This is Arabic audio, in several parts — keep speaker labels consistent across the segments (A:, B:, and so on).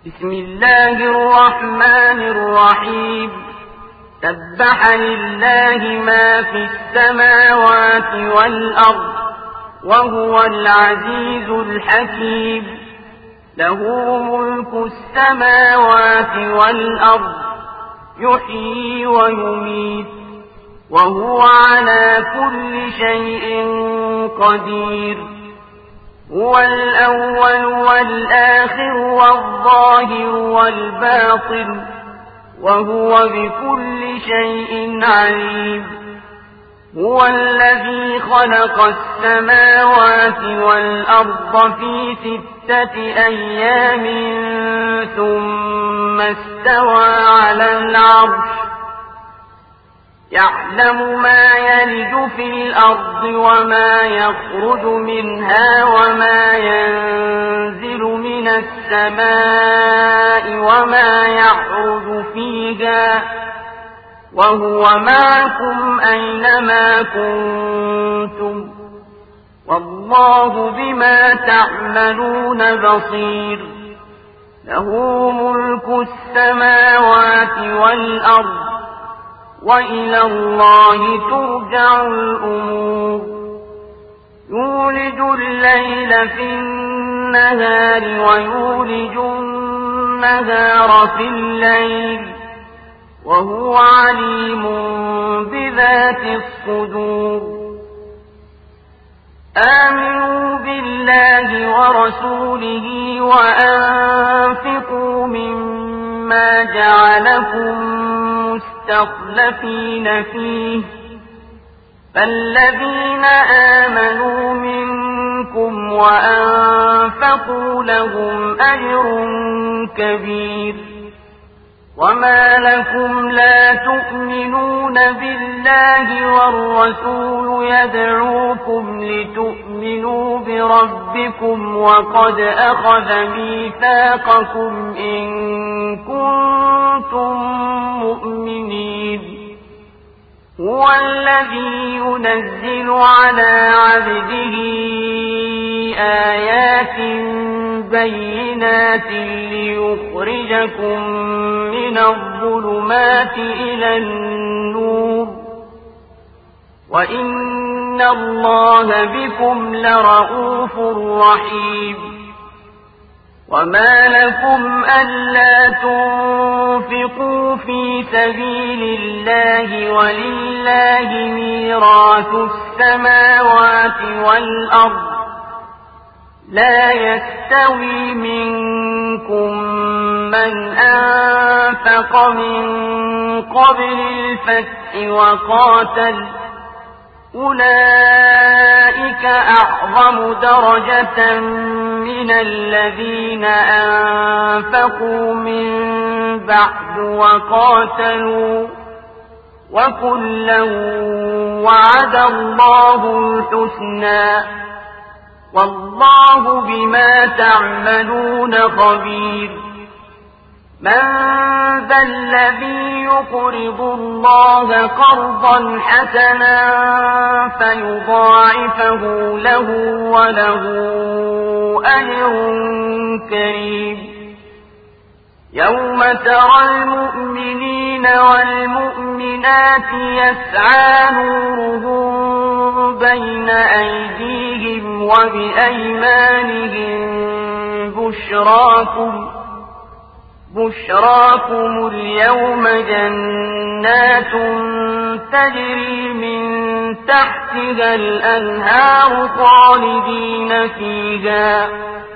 A: بسم الله الرحمن الرحيم سبح لله ما في السماوات والأرض وهو العزيز الحكيم له ملك السماوات والأرض يحيي ويميت وهو على كل شيء قدير هو الأول والآخر والظاهر والباطن وهو بكل شيء عليم هو الذي خلق السماوات والأرض في 6 أيام ثم استوى على العرش يعلم ما يلج في الأرض وما يخرج منها وما ينزل من السماء وما يعرج فيها وهو معكم أينما كنتم والله بما تعملون بصير له ملك السماوات والأرض وإلى الله ترجع الأمور يولج الليل في النهار ويولج النهار في الليل وهو عليم بذات الصدور آمنوا بالله ورسوله وأنفقوا مما جعلكم مستخلفين فيه فالذين آمنوا منكم وأنفقوا لهم أجر كبير وما لكم لا تؤمنون بالله والرسول يدعوكم لتؤمنوا بربكم وقد أخذ ميثاقكم إن كنتم مؤمنين هو الذي ينزل على عبده آيات بينات ليخرجكم من الظلمات إلى النور وإن الله بكم لرءوف رحيم وما لكم ألا تنفقوا في سبيل الله ولله ميراث السماوات والأرض لا يستوي منكم من أنفق من قبل الفتح وقاتل أولئك أعظم درجة من الذين أنفقوا من بعد وقاتلوا وكلا وعد الله الحسنى والله بما تعملون خبير من ذا الذي يقرض الله قرضا حسنا فيضاعفه له وله أجر كريم يوم ترى المؤمنين والمؤمنات يسعى نورهم بين أيديهم وبأيمانهم بشراكم اليوم جنات تجري من تحتها الأنهار خالدين فيها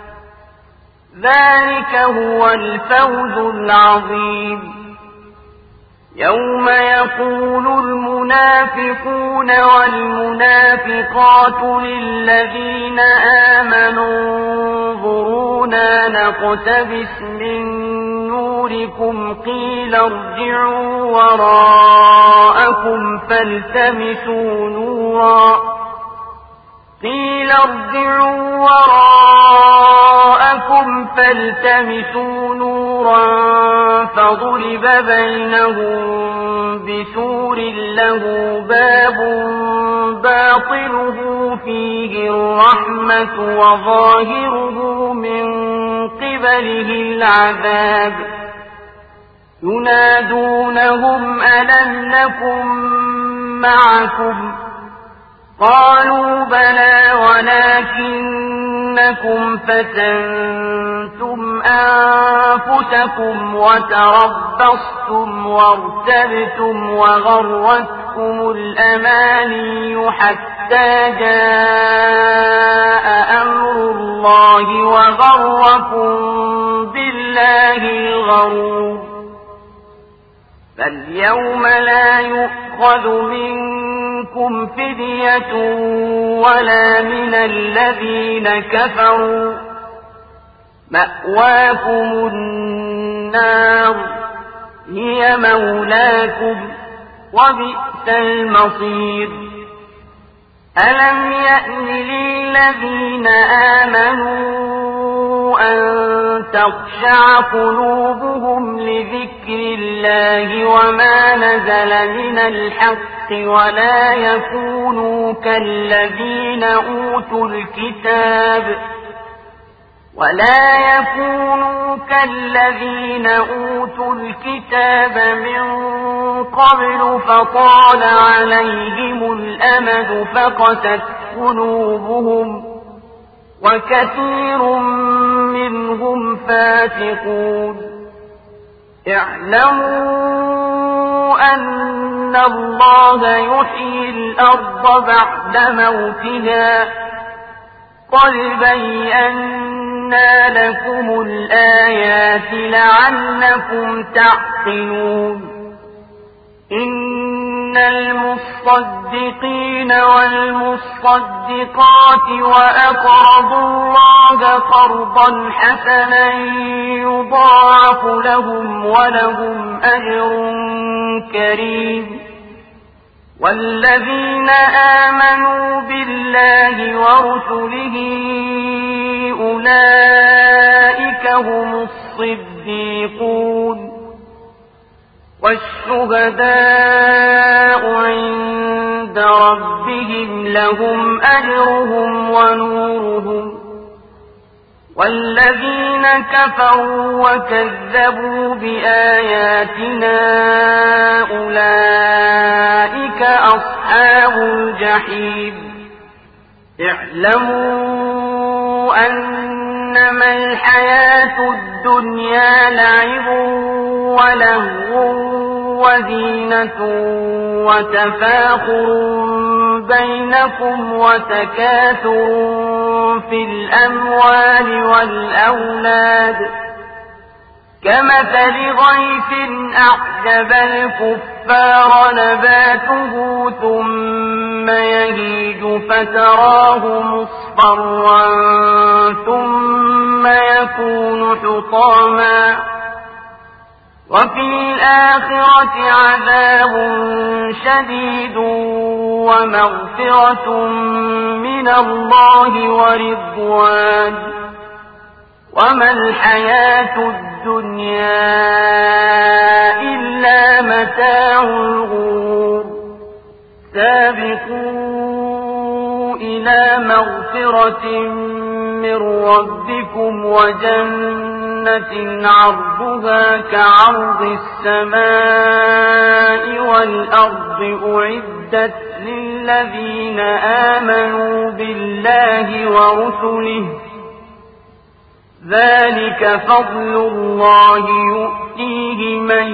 A: ذلك هو الفوز العظيم يوم يقول المنافقون والمنافقات للذين آمنوا انظرونا نقتبس من نوركم قيل ارجعوا وراءكم فالتمسوا نورا فضرب بينهم بسور له باب باطنه فيه الرحمة وظاهره من قبله العذاب ينادونهم ألم نكن معكم قالوا بلى ولكنكم فتنتم أنفسكم وتربصتم وارتبتم وغرتكم الأماني حتى جاء أمر الله وغركم بالله الغرور فاليوم لا يؤخذ منكم فدية ولا من الذين كفروا مأواكم النار هي مولاكم وبئس المصير ألم يأن للذين آمنوا أن تخشع قلوبهم لذكر الله وما نزل من الحق ولا يكونوا كالذين أوتوا الكتاب من قبل فطال عليهم الأمد فقست قلوبهم وكثير منهم فاسقون اعلموا أن الله يحيي الأرض بعد موتها قد بينا لكم الآيات لعلكم تعقلون إن المصدقين والمصدقات وأقرضوا الله قرضا حسنا يضاعف لهم ولهم أجر كريم والذين آمنوا بالله ورسله أولئك هم الصديقون والشهداء عند ربهم لهم أجرهم ونورهم والذين كفروا وكذبوا بآياتنا أولئك أصحاب الجحيم اعلموا أنما الحياة الدنيا لعب ولهو وزينة وتفاخر بينكم وتكاثر في الأموال والأولاد كمثل غيث أعجب الكفار نباته ثم يهيج فتراه مصفرا ثم يكون حطاما وفي الآخرة عذاب شديد ومغفرة من الله ورضوان وما الحياة الدنيا إلا متاع الغرور سابقوا إلى مغفرة من ربكم وجنة عرضها كعرض السماء والأرض أعدت للذين آمنوا بالله ورسله ذلك فضل الله يؤتيه من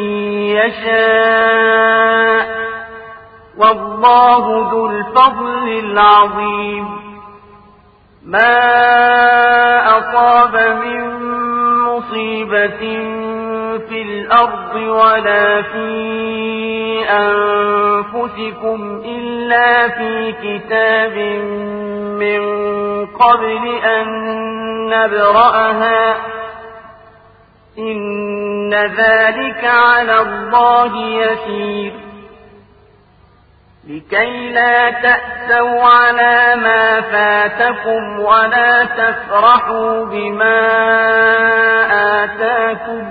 A: يشاء والله ذو الفضل العظيم ما أصاب من مصيبة في الأرض ولا في أنفسكم إلا في كتاب من قبل أن نبرأها إن ذلك على الله يسير لكي لا تأسوا على ما فاتكم ولا تفرحوا بما آتاكم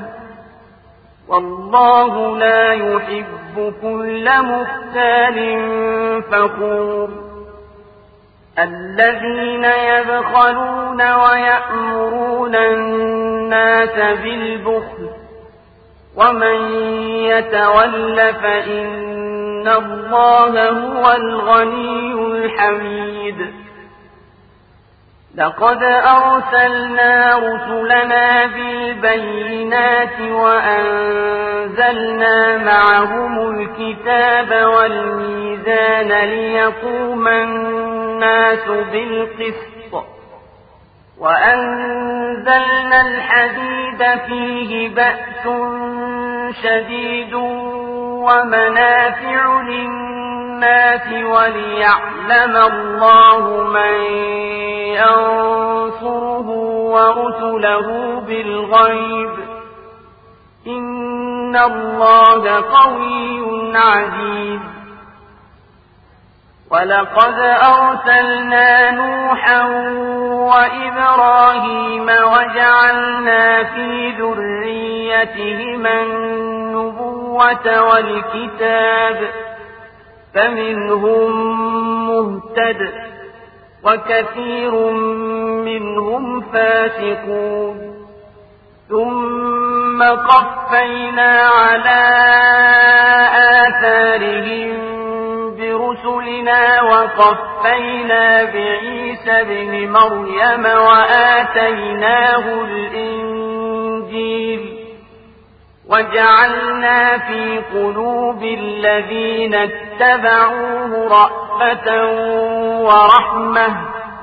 A: والله لا يحب كل مختال فخور الذين يبخلون ويأمرون الناس بالبخل ومن يتول فإن الله هو الغني الحميد لقد أرسلنا رسلنا بالبينات وأنزلنا معهم الكتاب والميزان ليقوم الناس بالقسط وأنزلنا الحديد فيه بأس شديد ومنافع للناس وليعلم الله من ينصره ورسله بالغيب إن الله قوي عزيز ولقد أرسلنا نوحا وإبراهيم وجعلنا في ذريتهما النبوة والكتاب فمنهم مهتد وكثير منهم فاسقون ثم قفينا على آثارهم برسلنا وقفينا بعيسى ابن مريم وآتيناه الإنجيل وجعلنا في قلوب الذين اتبعوه رأفة ورحمة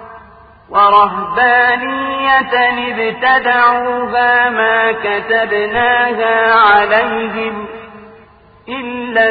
A: ورهبانية ابتدعوها ما كتبناها عليهم إلا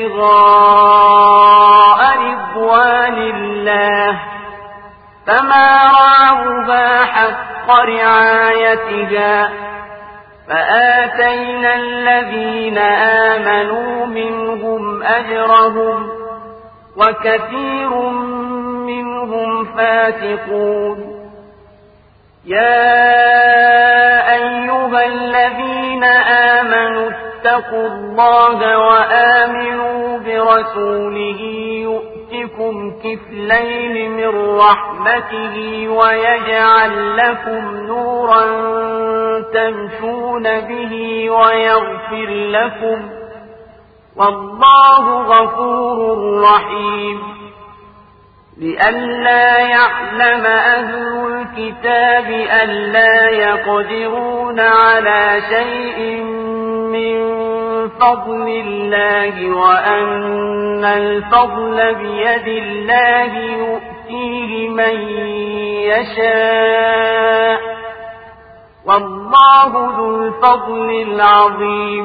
A: ابتغاء رضوان الله فما رعوها حق رعايتها فآتينا الذين آمنوا منهم أجرهم وكثير منهم فاسقون يا أيها الذين آمنوا اتقوا الله وآمنوا برسوله يؤتكم كفلين من رحمته ويجعل لكم نورا تمشون به ويغفر لكم والله غفور رحيم لئلا يعلم أهل الكتاب ألا يقدرون على شيء من فضل الله وأن الفضل بيد الله يؤتيه من يشاء والله ذو الفضل العظيم